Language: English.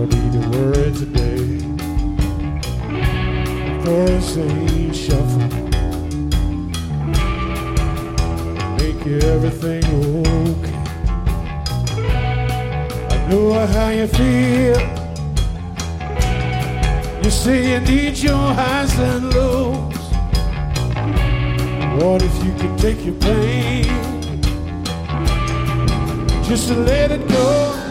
don't need to worry today. Doors ain't shuffle, make everything okay. I know how you feel. You say you need your highs and lows. What if you could take your pain, just to let it go?